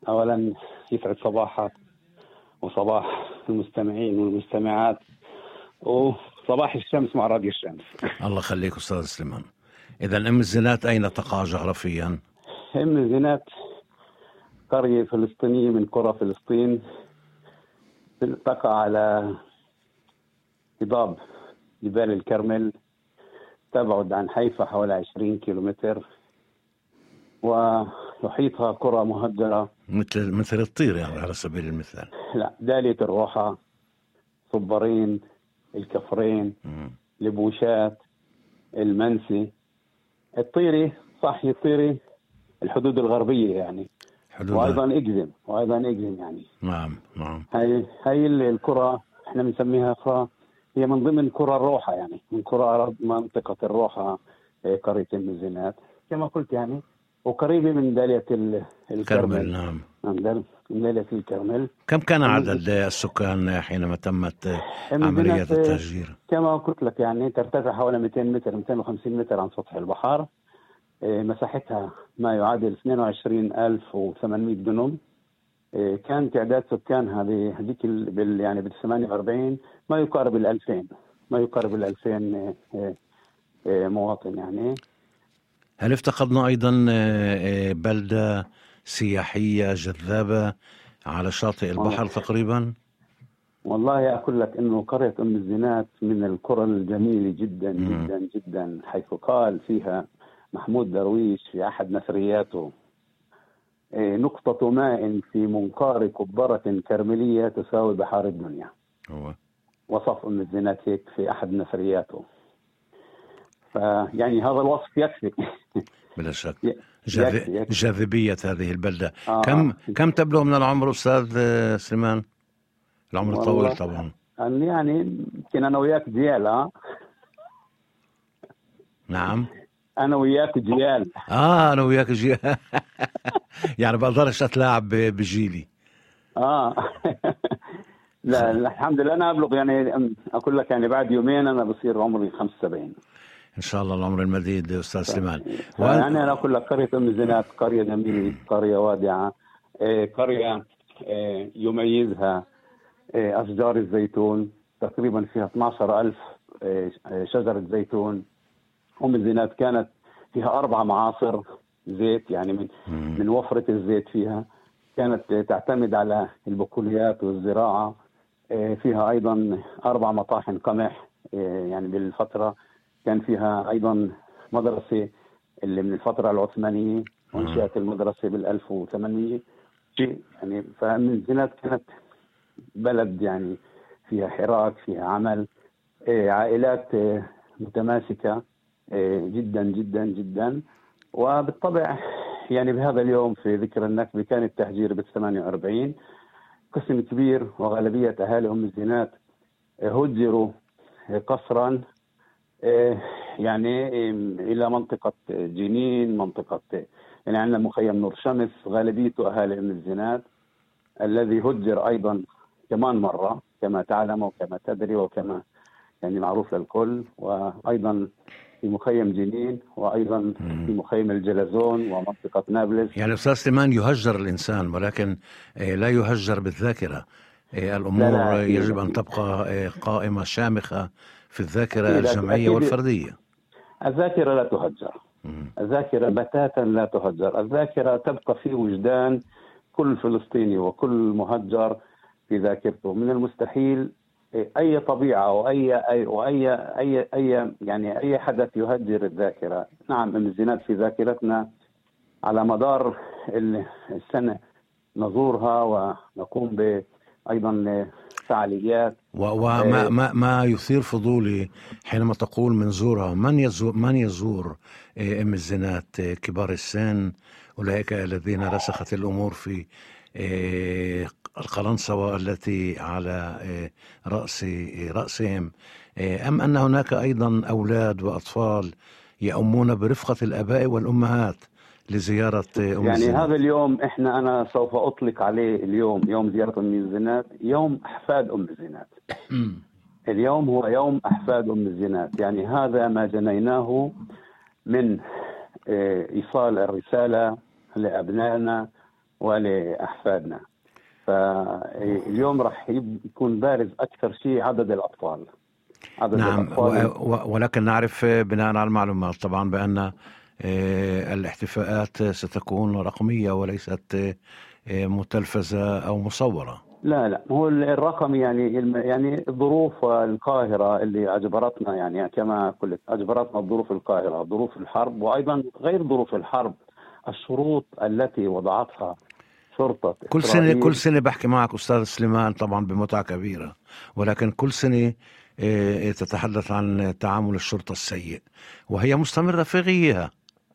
أولا يسعد صباحك وصباح المستمعين والمستمعات وصباح الشمس مع راديو الشمس. الله يخليك أستاذ سليمان. إذا أم الزنات أين تقع جغرافيا؟ أم الزنات قرية فلسطينية من قرى فلسطين، تقع على هضاب جبال الكرمل، تبعد عن حيفا حوالي 20 كيلومتر، ويحيطها قرى مهجرة مثل الطير يعني على سبيل المثال. لا، دالية الروحة، صبرين، الكفرين، لبوشات، المنسي، الطيري، صحي الطيري، الحدود الغربية يعني، وأيضا إجزم يعني. نعم. هاي القرى احنا بنسميها قرى، هي من ضمن قرى الروحة يعني، من قرى منطقة الروحة، قرية أم الزنات كما قلت يعني، وقريبة من دالية الكرمل. نعم. من دالية الكرمل. كم كان عدد السكان حينما تمت عملية التهجير؟ كما قلت لك يعني ترتفع حوالي 200 متر 250 متر عن سطح البحر. مساحتها ما يعادل 22,800 دنم. كان تعداد سكانها بهذيك يعني بال 48 ما يقارب ال 2000 مواطن يعني. هل افتقدنا أيضا بلدة سياحية جذابة على شاطئ البحر تقريبا؟ والله أقول لك إنه قرية أم الزنات من القرى الجميلة جدا جدا جدا، حيث قال فيها محمود درويش في أحد نثرياته: نقطة ماء في منقار كبرة كرملية تساوي بحار الدنيا. وصف أم الزنات هيك في أحد نثرياته، فيعني هذا الوصف يكفي. بلا شك. جاذبية هذه البلدة. كم تبلغ من العمر أستاذ سليمان؟ العمر الطويل طبعا. يعني يمكن أنا وياك جيال. نعم. أنا وياك جيال. أنا وياك جيال. يعني بقدرش أتلاعب بجيلي. لا الحمد لله أنا أبلغ يعني، أقول لك يعني بعد يومين أنا بصير عمري 75 إن شاء الله العمر المديد أستاذ سليمان. يعني أنا أقول لك قرية أم الزنات قرية جميلة، قرية وادعة، قرية يميزها أشجار الزيتون، تقريبا فيها 12,000 شجرة زيتون. أم الزنات كانت فيها 4 معاصر زيت، يعني من وفرة الزيت فيها كانت تعتمد على البقوليات والزراعة. فيها أيضا 4 مطاحن قمح، يعني بالفترة كان فيها أيضا مدرسة اللي من الفترة العثمانية، وانشأت المدرسة بال1800 يعني. فأم الزنات كانت بلد يعني فيها حراك، فيها عمل، عائلات متماسكة جدا جدا جدا. وبالطبع يعني بهذا اليوم في ذكرى النكبة كان التهجير بال48، قسم كبير وغالبية أهالي أم الزنات هجروا قسرا يعني إلى منطقة جنين، منطقة يعني عندنا مخيم نور شمس، غالبيته أهالي أم الزنات، الذي هجر أيضا كمان مرة كما تعلم وكما تدري وكما يعني معروف للكل، وأيضا في مخيم جنين، وأيضا في مخيم الجلزون ومنطقة نابلس. يعني أستاذ سليمان يهجر الإنسان ولكن لا يهجر بالذاكرة. الأمور لا يجب أن تبقى قائمة شامخة في الذاكرة الجمعية والفردية. الذاكرة لا تهجر، الذاكرة بتاتا لا تهجر، الذاكرة تبقى في وجدان كل فلسطيني وكل مهجر في ذاكرته. من المستحيل أي طبيعة وأي يعني أي حدث يهجر الذاكرة. نعم أم الزنات في ذاكرتنا على مدار السنة، نزورها ونقوم أيضا فعاليات. وما يثير فضولي حينما تقول منزورها، من يزور أم الزنات؟ كبار السن، أولئك الذين رسخت الأمور في القلنسوة التي على رأسهم، أم أن هناك أيضا أولاد وأطفال يؤمون برفقة الآباء والأمهات لزيارة أم يعني الزنات؟ هذا اليوم أنا سوف أطلق عليه اليوم يوم زيارة أم الزنات، يوم أحفاد أم الزنات. اليوم هو يوم أحفاد أم الزنات، يعني هذا ما جنيناه من إيصال الرسالة لأبنائنا ولأحفادنا. فاليوم راح يكون بارز أكثر شيء عدد الأطفال. نعم، ولكن نعرف بناء على المعلومات طبعا بأن الاحتفاءات ستكون رقمية وليست متلفزة أو مصورة. لا هو الرقم يعني الظروف القاهرة اللي أجبرتنا، يعني كما قلت أجبرتنا الظروف القاهرة، ظروف الحرب، وأيضا غير ظروف الحرب الشروط التي وضعتها شرطة إسرائيل. كل سنة بحكي معك أستاذ سليمان طبعا بمتعة كبيرة، ولكن كل سنة تتحدث عن تعامل الشرطة السيء، وهي مستمرة في غيها.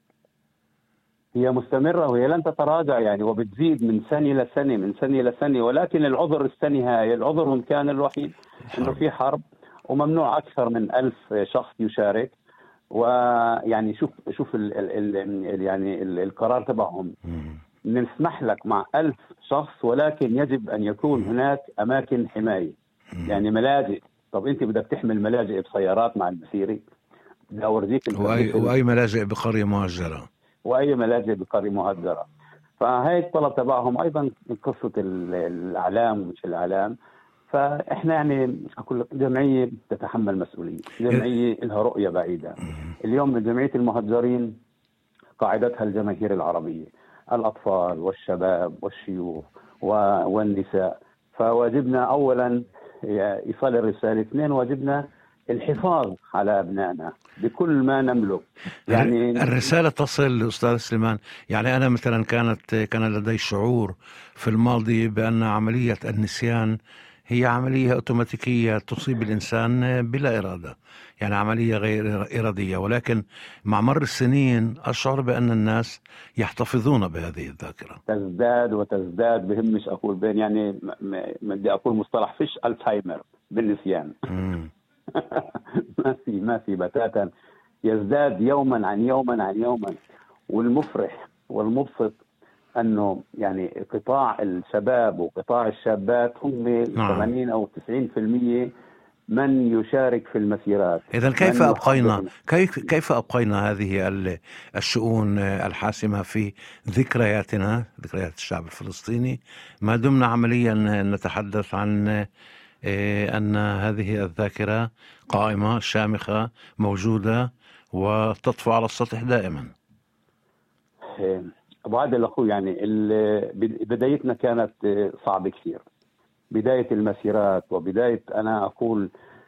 هي مستمرة وهي لن تتراجع يعني، وبتزيد من سنة لسنة من سنة لسنة. ولكن العذر السنة هاي العذر كان الوحيد إنه في حرب وممنوع أكثر من 1000 شخص يشارك. ويعني شوف يعني القرار تبعهم، نسمح لك مع 1000 شخص، ولكن يجب أن يكون هناك أماكن حماية، يعني ملاجئ. طب أنت بدك تحمل ملاجئ بسيارات مع المسيري؟ بدي أورجيك وأي ملاجئ بقرية مهجرة، وأي ملاجئ بقرية مهجرة. فهي الطلب تبعهم. أيضا قصة الإعلام ومش الإعلام، فإحنا يعني أقول جمعية تتحمل مسؤولية، جمعية لها رؤية بعيدة. اليوم جمعية المهجرين قاعدتها الجماهير العربية، الأطفال والشباب والشيوخ والنساء. فواجبنا أولا إيصال الرسالة، اثنين واجبنا الحفاظ على أبنائنا بكل ما نملك. يعني الرسالة تصل أستاذ سليمان. يعني أنا مثلا كان لدي شعور في الماضي بأن عملية النسيان هي عملية أوتوماتيكية تصيب الإنسان بلا إرادة، يعني عملية غير إرادية، ولكن مع مر السنين أشعر بأن الناس يحتفظون بهذه الذاكرة، تزداد وتزداد. بهمش أقول بين يعني بدي أقول مصطلح فيش ألزهايمر بالنسيان. ما في بتاتا، يزداد يوما عن يوما عن يوما. والمفرح والمبسط أنه يعني قطاع الشباب وقطاع الشابات هم 80 أو 90% من يشارك في المسيرات. إذن كيف أبقينا هذه الشؤون الحاسمة في ذكرياتنا، ذكريات الشعب الفلسطيني، ما دمنا عمليا نتحدث عن أن هذه الذاكرة قائمة شامخة موجودة وتطفو على السطح دائما؟ أبو عادل أخوي، يعني بدايتنا كانت صعبة كثير، بداية المسيرات وبداية أنا أقول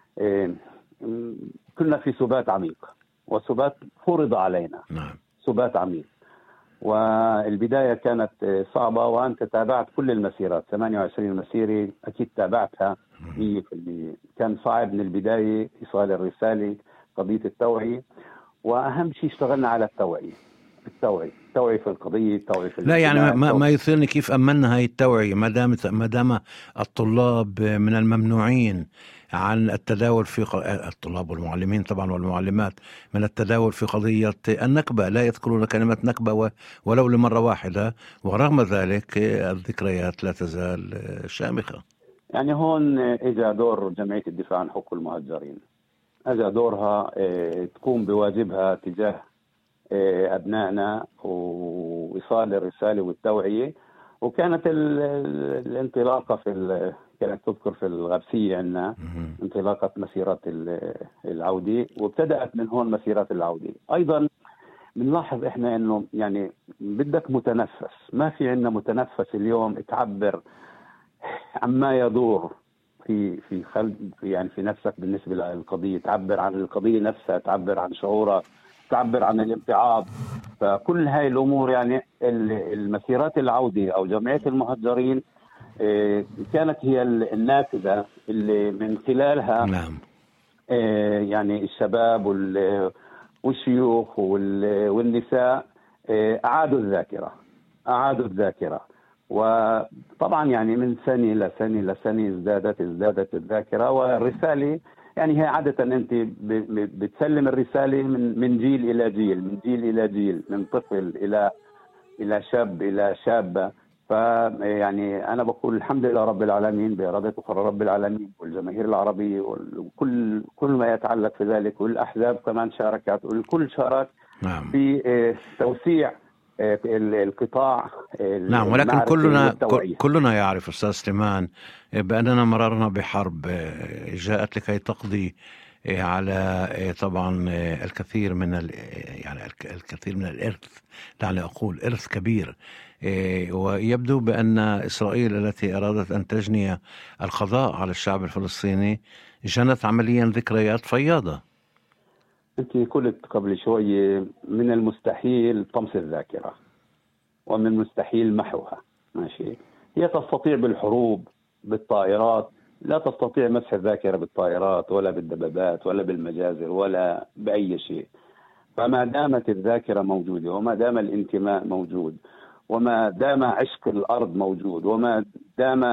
كنا في سبات عميق، وسبات فرض علينا. نعم. سبات عميق، والبداية كانت صعبة. وأنت تابعت كل المسيرات 28 مسيرة، أكيد تابعتها 100%. كان صعب من البداية إيصال الرسالة، قضية التوعية، وأهم شيء اشتغلنا على التوعية في القضية، التوعية في لا يعني ما يثيرني كيف أمنا هاي التوعية ما دام الطلاب من الممنوعين عن التداول في الطلاب والمعلمين طبعا والمعلمات من التداول في قضية النكبة، لا يذكرون كلمة نكبة ولو لمرة واحدة، ورغم ذلك الذكريات لا تزال شامخة. يعني هون إجا دور جمعية الدفاع عن حقوق المهجرين، إجا دورها تقوم بواجبها تجاه أبنائنا وإيصال الرسالة والتوعية. وكانت الانطلاقة كانت تذكر في الغرسية عندنا انطلاقة مسيرات العودة، وابتدأت من هون مسيرات العودة. أيضا بنلاحظ إحنا إنه يعني بدك متنفس، ما في عندنا متنفس اليوم تعبر عما يدور في نفسك بالنسبة للقضية، تعبر عن القضية نفسها، تعبر عن شعورك، تعبر عن الامتعاض. فكل هاي الأمور يعني المسيرات العودة أو جمعية المهجرين كانت هي النافذة اللي من خلالها نعم. يعني الشباب والشيوخ والنساء أعادوا الذاكرة. وطبعا يعني من سنة لسنة ازدادت الذاكرة والرسالة. يعني هي عادة أنت بتسلم الرسالة من جيل إلى جيل، من طفل إلى شاب إلى شابة. فيعني أنا بقول الحمد لله رب العالمين، بإرادة وقرار رب العالمين والجماهير العربية وكل ما يتعلق في ذلك، والأحزاب كمان شاركت، والكل شارك نعم. في توسيع القطاع نعم، ولكن المعرفي والتوعية. كلنا يعرف أستاذ سليمان بأننا مررنا بحرب جاءت لكي تقضي على طبعا الكثير من يعني الكثير من الإرث، دعني أقول إرث كبير. ويبدو بأن إسرائيل التي أرادت أن تجني القضاء على الشعب الفلسطيني جنت عمليا ذكريات فياضة. أنت قلت قبل شوية من المستحيل طمس الذاكرة ومن المستحيل محوها. ماشي، هي تستطيع بالحروب بالطائرات، لا تستطيع مسح الذاكرة بالطائرات ولا بالدبابات ولا بالمجازر ولا بأي شيء. فما دامت الذاكرة موجودة، وما دام الانتماء موجود، وما دام عشق الأرض موجود، وما دام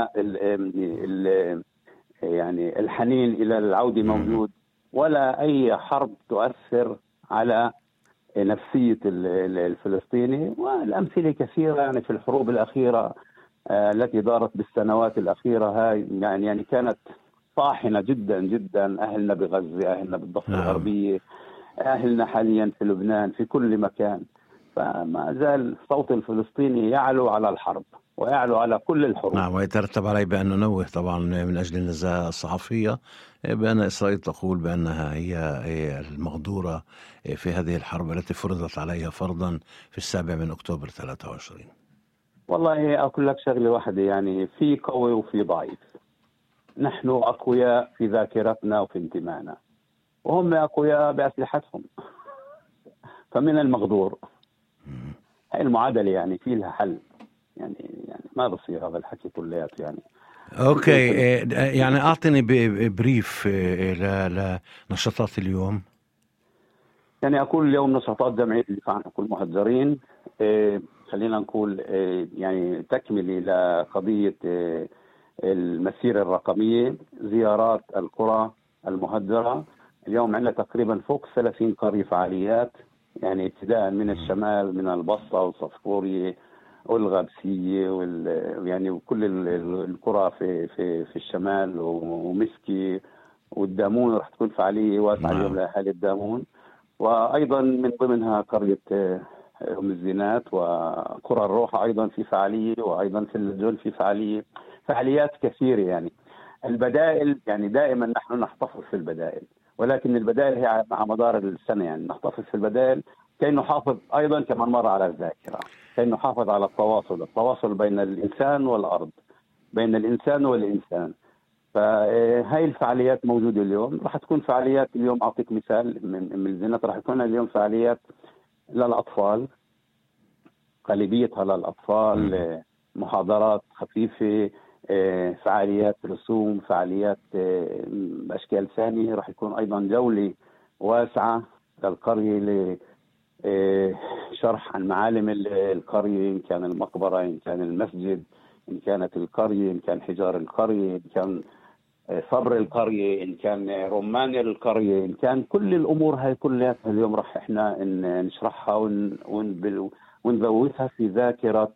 يعني الحنين إلى العودة موجود، ولا أي حرب تؤثر على نفسية الفلسطيني. والأمثلة كثيرة يعني في الحروب الأخيرة التي دارت بالسنوات الأخيرة هاي، يعني كانت طاحنة جدا جدا. أهلنا بغزة، أهلنا بالضفة الغربية، أهلنا حاليا في لبنان، في كل مكان. فما زال صوت الفلسطيني يعلو على الحرب ويعلو على كل الحروب. نعم، ويترتب عليه بأن ننوه طبعا من أجل النزاهة الصحفية بأن إسرائيل تقول بأنها هي المغدورة في هذه الحرب التي فرضت عليها فرضا في 7 أكتوبر 23. والله أقول لك شغلة واحدة، يعني في قوي وفي ضعيف. نحن أقوياء في ذاكرتنا وفي انتمائنا، وهم أقوياء بأسلحتهم. فمن المغدور. هاي المعادلة يعني في لها حل. يعني ما بصير هذا الحكي كلياته يعني. أوكي، يعني أعطني بريف لنشاطات اليوم. يعني أقول اليوم نشاطات جمعية الدفاع عن حقوق المهجرين، خلينا نقول يعني تكملة لقضية المسيرة الرقمية، زيارات القرى المهجرة. اليوم عندنا تقريبا فوق 30 قرية فعاليات، يعني ابتداء من الشمال، من البصرة والصفورية والغابسية يعني وكل القرى في الشمال، ومسكي والدامون راح تكون فعالية واسعة اليوم لأهالي الدامون. وأيضا من ضمنها قرية أم الزينات وقرى الروحة أيضا في فعالية، وأيضا في الجول في فعاليات كثيرة. يعني البدائل، يعني دائما نحن نحتفظ في البدائل، ولكن البدائل هي مع مدار السنة. يعني نحتفظ في البدائل كي نحافظ أيضا كمان مرة على الذاكرة، كي نحافظ على التواصل بين الإنسان والأرض، بين الإنسان والإنسان. فهاي الفعاليات موجودة اليوم. راح تكون فعاليات اليوم، أعطيك مثال من الزينات، راح تكون اليوم فعاليات للأطفال، غالبيتها للأطفال، محاضرات خفيفة، فعاليات رسوم، فعاليات بأشكال ثانية. راح يكون أيضا جولة واسعة للقرية لشرح عن معالم القرية، إن كان المقبرة، إن كان المسجد، إن كانت القرية، إن كان حجار القرية، إن كان صبر القرية، إن كان رمان القرية، إن كان كل الأمور هاي كلها اليوم راح إحنا نشرحها ونذوبها في ذاكرة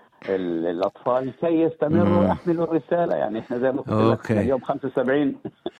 الأطفال كي يستمروا يحملوا الرسالة. يعني إحنا زي ما قلت لك اليوم 75